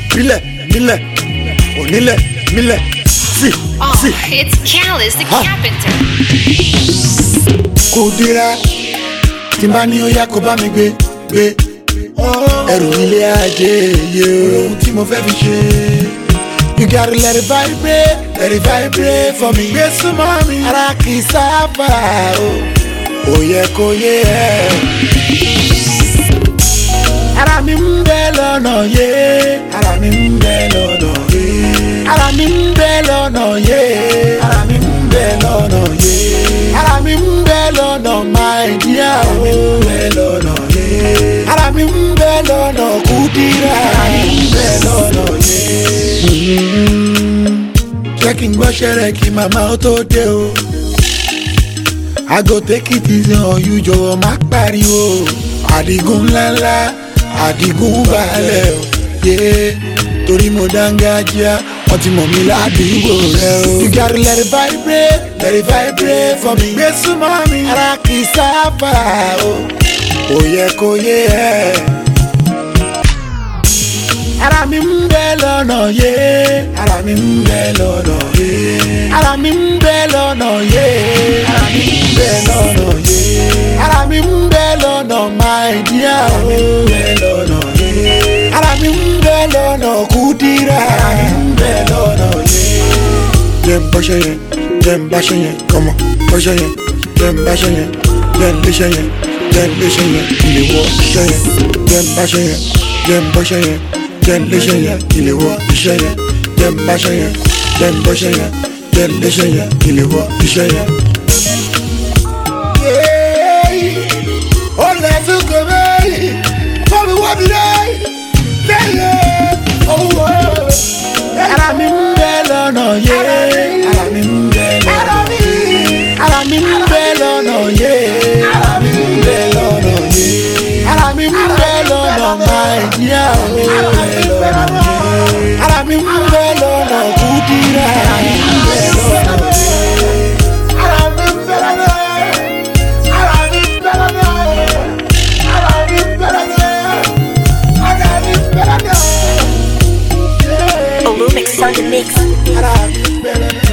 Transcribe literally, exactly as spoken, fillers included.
Mile, mile, onile, mile. See, Oh, see. it's Callus, the Huh? carpenter. Kudira, Timbani oya kó bá mi gbé, gbé. Ẹrù ilé ajé yé ohun tí mo fẹ́ fi ṣe. You gotta let it vibrate, let it vibrate for me. Gbé súnmọ́ mi, ara kì í sábà o, ó yẹ kó yé ẹ. Ara mi ń bẹ lọ́nà yé, ara mi ń bẹ lọ́nà yé. Ara mi ń bẹ lọ́nà yé, ara mi ń bẹ lọ́nà yé. Ara mi ń bẹ lọ́nà my dear o, ń bẹ lọ́nà yé. Ara mi ń bẹ lọ́nà Kúdírà, ara mi ń bẹ lọ́nà yé. Jẹ́ kí n gbọ́ṣẹ́ rẹ̀ kí màmá ó tó dé o. I go take it easy on you, jọ̀wọ́ má pariwo. Àdìgún ńláńlá, àdìgún balẹ̀ o. Yeah, torí mo dángájíá, wọ́n ti mọ̀ mí ládùúgbò rẹ o. You gotta let it vibrate, let it vibrate for me. Gbé súnmọ́ mi, ara kì í sábà o, ó yẹ kó yé ẹ. Ara mi ń bẹ lọ́nà yé, ara mi ń bẹ lọ́nà yé. Ara mi ń bẹ lọ́nà yé, ara mi ń bẹ lọ́nà yé. Ara mi ń bẹ lọ́nà my dear o, ń bẹ lọ́nà yé. Ara mi ń bẹ lọ́nà Kúdírà, ara mi ń bẹ lọ́nà yé. Jẹ́ n bọ́ṣẹ́ yẹn, jẹ́ n báṣẹ́ yẹn, kọ́mọ bọ́ṣẹ́ yẹn, jẹ́ n báṣẹ́ yẹn, jẹ́ n léṣẹ́ yẹn, jẹ́ n léṣẹ́ yẹn, ilé wọ iṣẹ́ yẹn, jẹ́ n báṣẹ́ yẹn, jẹ́ n bọ́ṣẹ́ yẹn. Jẹ́ n léṣẹ́ yẹn, ilé wọ iṣẹ́ yẹn. Jẹ́ n báṣẹ́ yẹn, jẹ́ n bọ́ṣẹ́ yẹn. Jẹ́ n léṣẹ́ yẹn, ilé wọ iṣẹ́ yẹn. Ó lè tún kò méjì, fún mi wọ́n mi dé. Lẹ́yìn owó. Ara mi ń bẹ lọ́nà yé. Ara mi ń bẹ lọ́nà yé. Ara mi ń bẹ lọ́nà yé. Ara mi ń bẹ lọ́nà yé. Ara mi ń bẹ lọ́nà máa ìdíyà o. Ara mi ń bẹ lọ́nà Kúdírà. Ara mi ń bẹ lọ́nà yé. Ara mi ń bẹ lọ́nà yé. Ara mi ń bẹ lọ́nà yé. Ara mi ń bẹ lọ́nà yé. Ara mi ń bẹ lọ́nà yé. Olumix on the mix. Ara mi ń bẹ lọ́nà yé.